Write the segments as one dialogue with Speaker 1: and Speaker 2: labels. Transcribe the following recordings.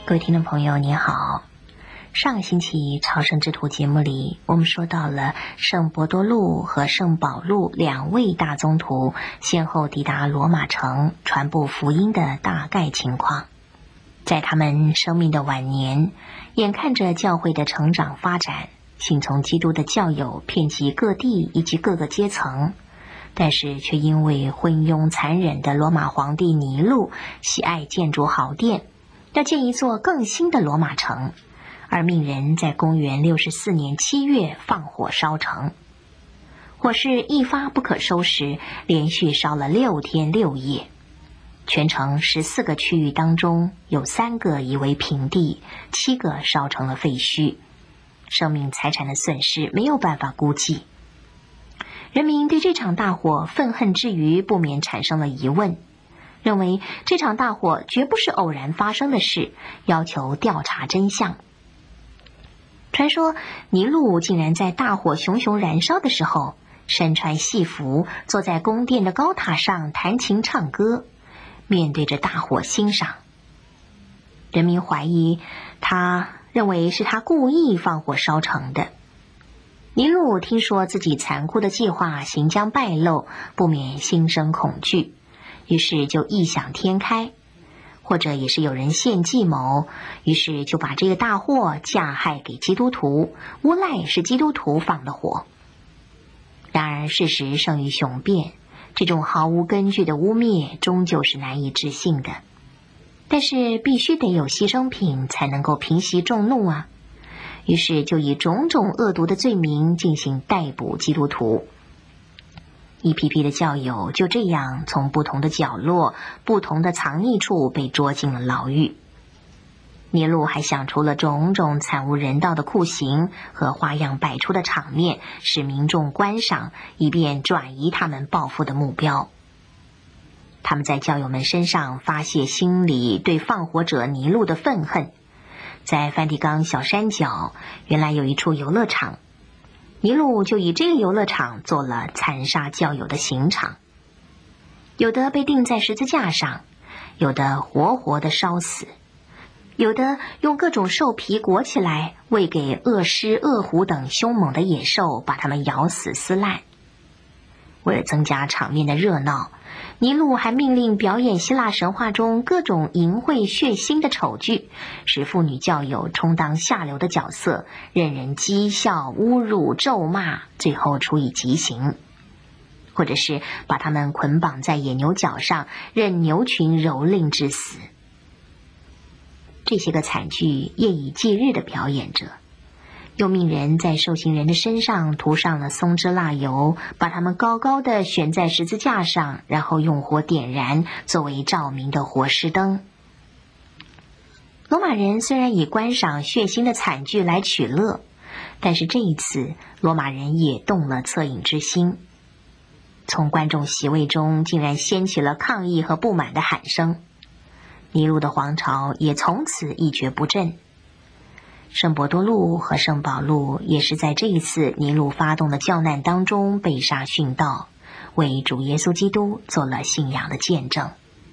Speaker 1: 各位听众朋友你好，上个星期朝圣之途节目里，我们说到了圣伯多禄和圣保禄两位大宗徒先后抵达罗马城传播福音的大概情况。在他们生命的晚年，眼看着教会的成长发展，信从基督的教友遍及各地以及各个阶层，但是却因为昏庸残忍的罗马皇帝尼禄喜爱建筑豪殿，要建一座更新的罗马城，而命人在公元64年7月放火烧城。火势一发不可收拾，连续烧了6天6夜，全城14个区域当中有3个夷为平地，7个烧成了废墟，生命财产的损失没有办法估计。人民对这场大火愤恨之余，不免产生了疑问，认为这场大火绝不是偶然发生的事，要求调查真相。传说尼禄竟然在大火熊熊燃烧的时候，身穿戏服，坐在宫殿的高塔上弹琴唱歌，面对着大火欣赏。人民怀疑认为是他故意放火烧成的。尼禄听说自己残酷的计划行将败露，不免心生恐惧，于是就异想天开，或者也是有人献计谋，于是就把这个大祸嫁害给基督徒，诬赖是基督徒放的火。然而事实胜于雄辩，这种毫无根据的污蔑终究是难以置信的。但是必须得有牺牲品才能够平息众怒啊，于是就以种种恶毒的罪名进行逮捕基督徒。一批批的教友就这样从不同的角落、不同的藏匿处被捉进了牢狱。尼禄还想出了种种惨无人道的酷刑和花样百出的场面，使民众观赏，以便转移他们报复的目标。他们在教友们身上发泄心里对放火者尼禄的愤恨。在梵蒂冈小山脚原来有一处游乐场，尼禄就以这个游乐场做了残杀教友的刑场，有的被钉在十字架上，有的活活的烧死，有的用各种兽皮裹起来喂给恶狮、恶虎等凶猛的野兽，把它们咬死撕烂。为了增加场面的热闹，尼禄还命令表演希腊神话中各种淫秽血腥的丑剧，使妇女教友充当下流的角色，任人讥笑、侮辱、咒骂，最后处以极刑，或者是把他们捆绑在野牛角上，任牛群蹂躏致死。这些个惨剧夜以继日地表演着，又命人在受刑人的身上涂上了松脂蜡油，把他们高高地悬在十字架上，然后用火点燃，作为照明的活尸灯。罗马人虽然以观赏血腥的惨剧来取乐，但是这一次罗马人也动了恻隐之心，从观众席位中竟然掀起了抗议和不满的喊声。尼禄的皇朝也从此一蹶不振。圣伯多禄和圣保禄也是在这一次尼禄发动的教难当中被杀殉道，为主耶稣基督做了信仰的见证。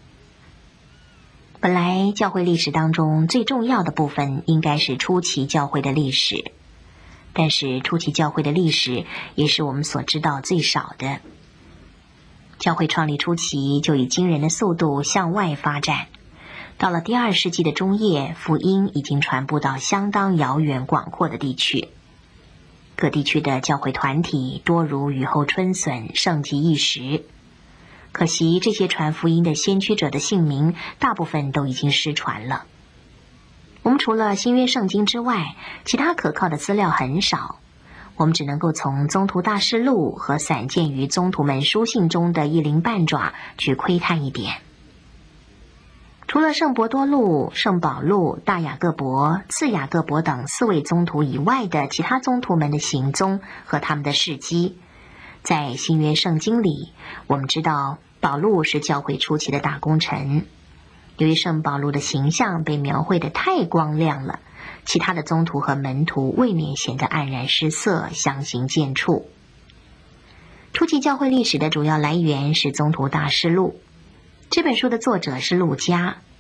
Speaker 1: 本来教会历史当中最重要的部分应该是初期教会的历史，但是初期教会的历史也是我们所知道最少的。教会创立初期就以惊人的速度向外发展，到了第2世纪的中叶，福音已经传播到相当遥远广阔的地区。各地区的教会团体多如雨后春笋，盛极一时。可惜这些传福音的先驱者的姓名大部分都已经失传了。我们除了新约圣经之外，其他可靠的资料很少，我们只能够从宗徒大事录和散见于宗徒们书信中的一鳞半爪去窥探一点。除了圣伯多禄、圣保禄、大雅各伯、次雅各伯等4位宗徒以外的其他宗徒们的行踪和他们的事迹，在新约圣经里，我们知道保禄是教会初期的大功臣。由于圣保禄的形象被描绘得太光亮了，其他的宗徒和门徒未免显得黯然失色，相形见绌。初期教会历史的主要来源是宗徒大事录，这本书的作者是路加，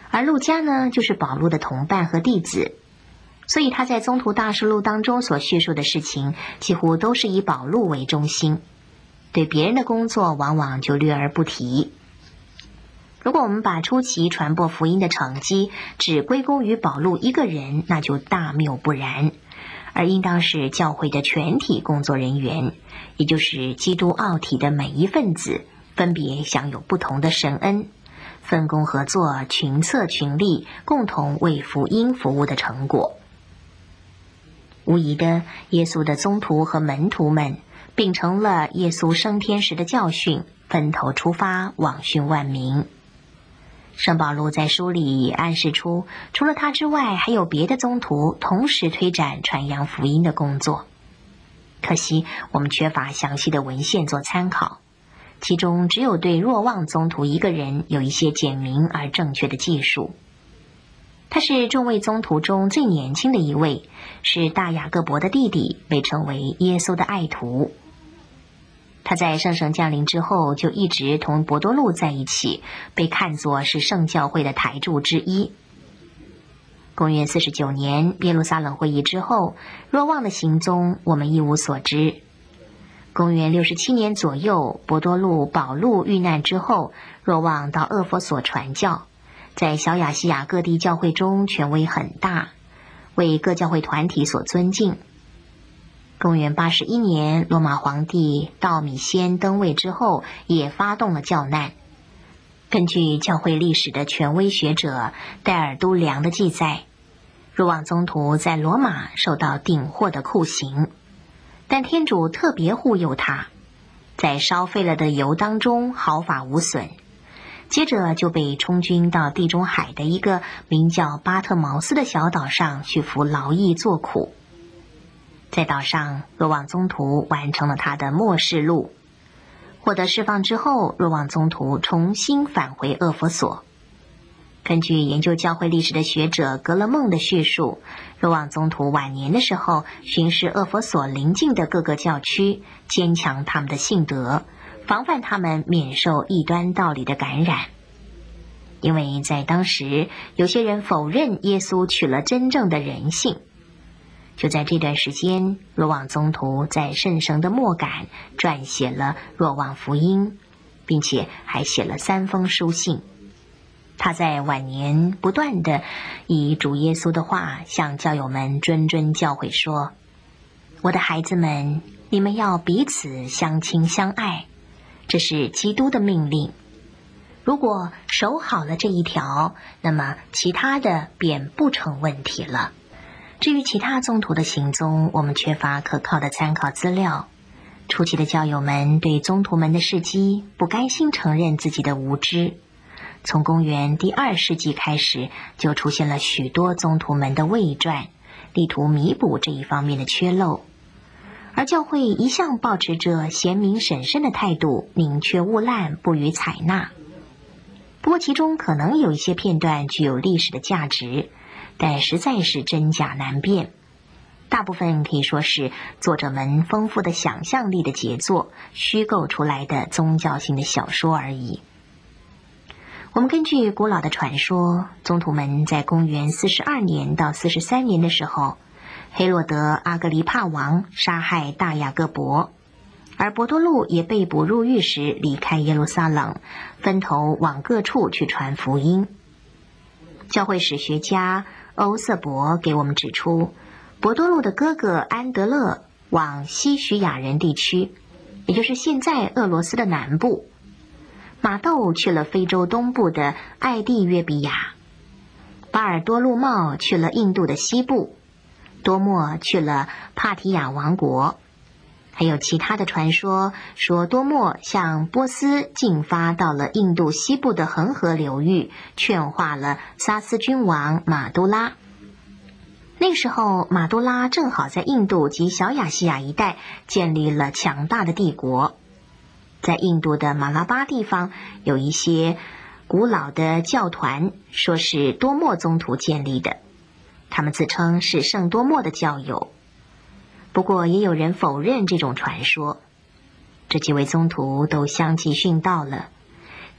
Speaker 1: 而路加呢，就是保禄的同伴和弟子，所以他在《宗徒大事录》当中所叙述的事情，几乎都是以保禄为中心，对别人的工作往往就略而不提。如果我们把初期传播福音的成绩只归功于保禄一个人，那就大谬不然，而应当是教会的全体工作人员，也就是基督奥体的每一份子，分别享有不同的神恩，分工合作，群策群力，共同为福音服务的成果。无疑的，耶稣的宗徒和门徒们秉承了耶稣升天时的教训，分头出发，网讯万民。圣保禄在书里暗示出，除了他之外，还有别的宗徒同时推展传扬福音的工作。可惜我们缺乏详细的文献做参考，其中只有对若望宗徒一个人有一些简明而正确的记述。他是众位宗徒中最年轻的一位，是大雅各伯的弟弟，被称为耶稣的爱徒。他在圣神降临之后就一直同伯多禄在一起，被看作是圣教会的台柱之一。公元49年耶路撒冷会议之后，若望的行踪我们一无所知。公元67年左右，伯多禄、保禄遇难之后，若望到厄弗所传教，在小亚细亚各地教会中权威很大，为各教会团体所尊敬。公元81年，罗马皇帝道米先登位之后，也发动了教难。根据教会历史的权威学者戴尔都良的记载，若望宗徒在罗马受到顶获的酷刑，但天主特别护佑他，在烧废了的油当中毫发无损，接着就被充军到地中海的一个名叫巴特茅斯的小岛上去服劳役做苦。在岛上，若望宗徒完成了他的末世录。获得释放之后，若望宗徒重新返回厄弗所。根据研究教会历史的学者格勒孟的叙述，若望宗徒晚年的时候巡视厄弗所邻近的各个教区，坚强他们的信德，防范他们免受异端道理的感染。因为在当时，有些人否认耶稣取了真正的人性。就在这段时间，若望宗徒在圣神的默感撰写了若望福音，并且还写了3封书信。他在晚年不断地以主耶稣的话向教友们谆谆教诲说：我的孩子们，你们要彼此相亲相爱，这是基督的命令。如果守好了这一条，那么其他的便不成问题了。至于其他宗徒的行踪，我们缺乏可靠的参考资料。初期的教友们对宗徒们的事迹不甘心承认自己的无知。从公元第2世纪开始，就出现了许多宗徒们的伪传，力图弥补这一方面的缺漏。而教会一向保持着贤明审慎的态度，宁缺毋滥，不予采纳。不过其中可能有一些片段具有历史的价值，但实在是真假难辨。大部分可以说是作者们丰富的想象力的杰作，虚构出来的宗教性的小说而已。我们根据古老的传说，宗徒们在公元42年到43年的时候，黑落德阿格黎帕王杀害大雅各伯，而伯多禄也被捕入狱时离开耶路撒冷，分头往各处去传福音。教会史学家欧瑟伯给我们指出，伯多禄的哥哥安德勒往西许亚人地区，也就是现在俄罗斯的南部，马窦去了非洲东部的艾地约比亚，巴尔多禄茂去了印度的西部，多默去了帕提亚王国。还有其他的传说说多默向波斯进发到了印度西部的恒河流域，劝化了萨斯君王马都拉。那个时候马都拉正好在印度及小亚细亚一带建立了强大的帝国。在印度的马拉巴地方有一些古老的教团，说是多默宗徒建立的，他们自称是圣多默的教友。不过也有人否认这种传说。这几位宗徒都相继殉道了。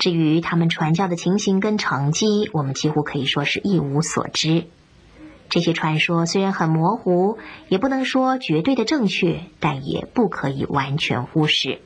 Speaker 1: 至于他们传教的情形跟成绩，我们几乎可以说是一无所知。这些传说虽然很模糊，也不能说绝对的正确，但也不可以完全忽视。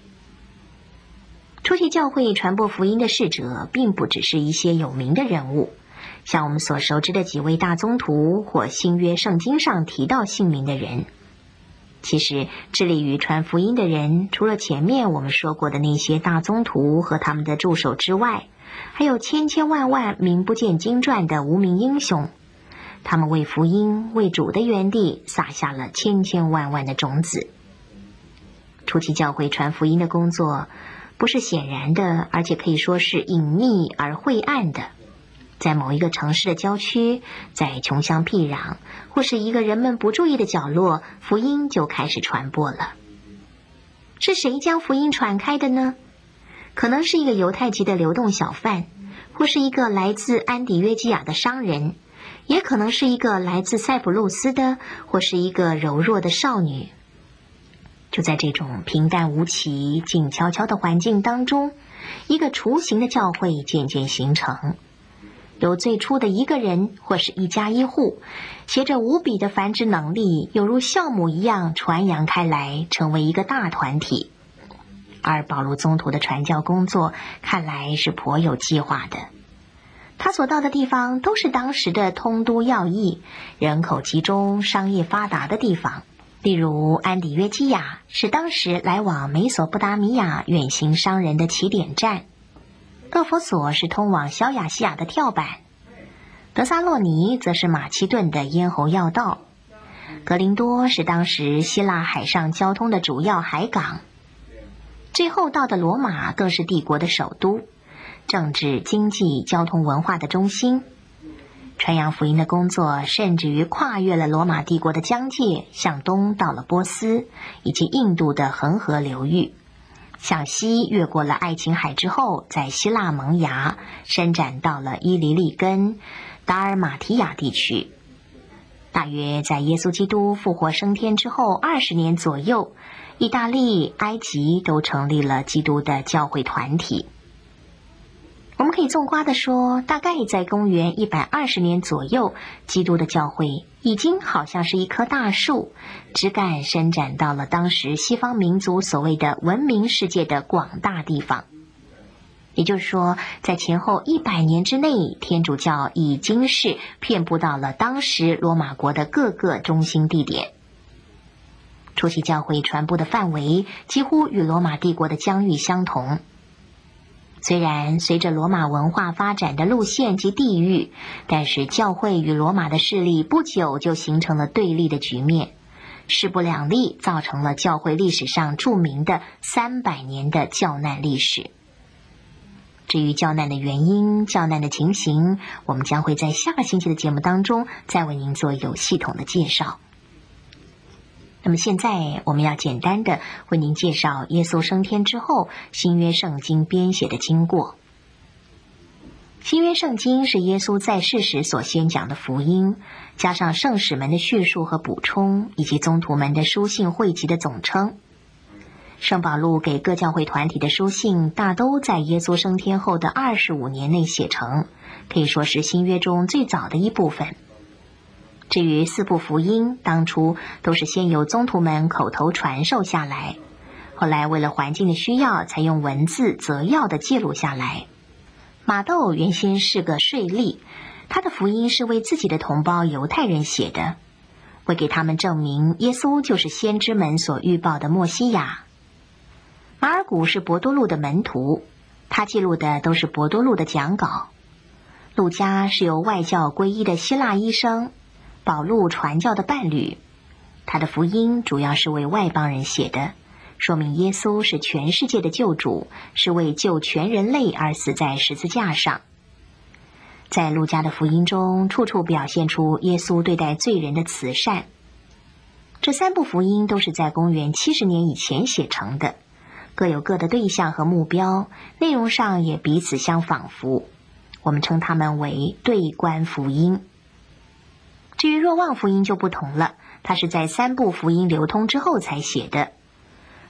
Speaker 1: 初期教会传播福音的使者，并不只是一些有名的人物，像我们所熟知的几位大宗徒或新约圣经上提到姓名的人。其实致力于传福音的人，除了前面我们说过的那些大宗徒和他们的助手之外，还有千千万万名不见经传的无名英雄，他们为福音、为主的原地撒下了千千万万的种子。初期教会传福音的工作不是显然的，而且可以说是隐秘而晦暗的。在某一个城市的郊区，在穷乡僻壤，或是一个人们不注意的角落，福音就开始传播了。是谁将福音传开的呢？可能是一个犹太籍的流动小贩，或是一个来自安底约基亚的商人，也可能是一个来自塞浦路斯的，或是一个柔弱的少女。就在这种平淡无奇、静悄悄的环境当中，一个雏形的教会渐渐形成。由最初的一个人或是一家一户，携着无比的繁殖能力，犹如酵母一样传扬开来，成为一个大团体。而保禄宗徒的传教工作看来是颇有计划的。他所到的地方都是当时的通都要义、人口集中、商业发达的地方。例如安底约基亚是当时来往美索不达米亚远行商人的起点站，厄弗所是通往小亚细亚的跳板，德撒洛尼则是马其顿的咽喉要道，格林多是当时希腊海上交通的主要海港，最后到的罗马更是帝国的首都，政治、经济、交通、文化的中心。传扬福音的工作甚至于跨越了罗马帝国的疆界，向东到了波斯以及印度的恒河流域，向西越过了爱琴海之后，在希腊萌芽，伸展到了伊犁利根、达尔马提亚地区。大约在耶稣基督复活升天之后20年左右，意大利、埃及都成立了基督的教会团体。我们可以纵观地说，大概在公元120年左右，基督的教会已经好像是一棵大树，枝干伸展到了当时西方民族所谓的文明世界的广大地方。也就是说，在前后100年之内，天主教已经是遍布到了当时罗马国的各个中心地点。初期教会传播的范围几乎与罗马帝国的疆域相同。虽然随着罗马文化发展的路线及地域，但是教会与罗马的势力不久就形成了对立的局面，势不两立，造成了教会历史上著名的300年的教难历史。至于教难的原因、教难的情形，我们将会在下个星期的节目当中再为您做有系统的介绍。那么现在我们要简单的为您介绍耶稣升天之后新约圣经编写的经过。新约圣经是耶稣在世时所宣讲的福音，加上圣使们的叙述和补充，以及宗徒们的书信汇集的总称。圣保禄给各教会团体的书信大都在耶稣升天后的25年内写成，可以说是新约中最早的一部分。至于4部福音，当初都是先由宗徒们口头传授下来，后来为了环境的需要，才用文字摘要的记录下来。马窦原先是个税吏，他的福音是为自己的同胞犹太人写的，为给他们证明耶稣就是先知们所预报的默西亚。马尔谷是伯多禄的门徒，他记录的都是伯多禄的讲稿。路加是由外教皈依的希腊医生，保禄传教的伴侣，他的福音主要是为外邦人写的，说明耶稣是全世界的救主，是为救全人类而死在十字架上。在路加的福音中，处处表现出耶稣对待罪人的慈善。这3部福音都是在公元70年以前写成的，各有各的对象和目标，内容上也彼此相仿佛，我们称它们为对观福音。至于若望福音就不同了，它是在3部福音流通之后才写的。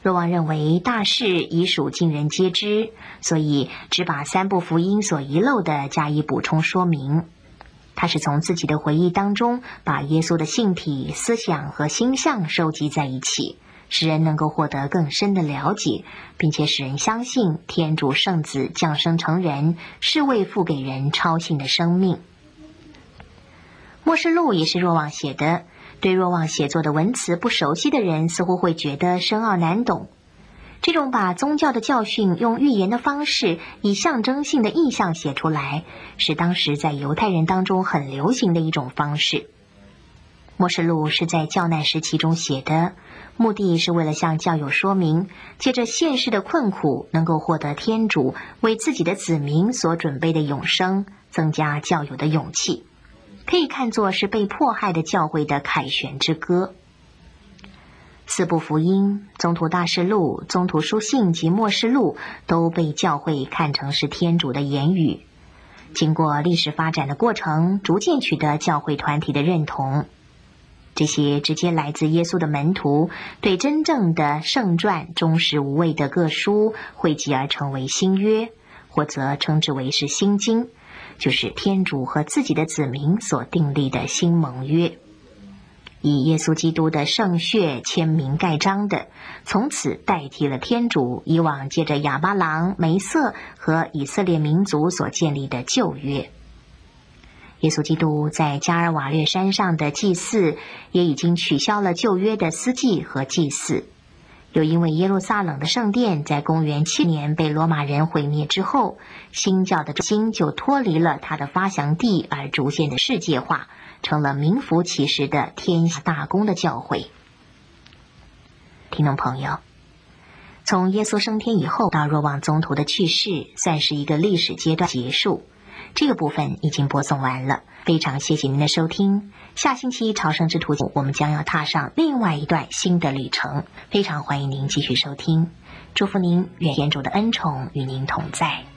Speaker 1: 若望认为大事已属尽人皆知，所以只把三部福音所遗漏的加以补充说明。他是从自己的回忆当中把耶稣的性体、思想和心象收集在一起，使人能够获得更深的了解，并且使人相信天主圣子降生成人是为付给人超性的生命。默示录也是若望写的，对若望写作的文词不熟悉的人似乎会觉得深奥难懂。这种把宗教的教训用寓言的方式以象征性的意象写出来，是当时在犹太人当中很流行的一种方式。默示录是在教难时期中写的，目的是为了向教友说明，借着现世的困苦能够获得天主为自己的子民所准备的永生，增加教友的勇气，可以看作是被迫害的教会的凯旋之歌。四部福音、宗徒大事录、宗徒书信及默示录都被教会看成是天主的言语，经过历史发展的过程，逐渐取得教会团体的认同。这些直接来自耶稣的门徒对真正的圣传忠实无畏的各书汇集而成为新约，或则称之为是新经，就是天主和自己的子民所订立的新盟约。以耶稣基督的圣血签名盖章的，从此代替了天主以往借着亚巴郎、梅瑟和以色列民族所建立的旧约。耶稣基督在加尔瓦略山上的祭祀也已经取消了旧约的司祭和祭祀，又因为耶路撒冷的圣殿在公元7年被罗马人毁灭之后，新教的中心就脱离了它的发祥地，而逐渐的世界化，成了名副其实的天下大公的教会。听众朋友，从耶稣升天以后到若望宗徒的去世，算是一个历史阶段结束。这个部分已经播送完了，非常谢谢您的收听。下星期朝圣之途我们将要踏上另外一段新的旅程，非常欢迎您继续收听。祝福您，愿天主的恩宠与您同在。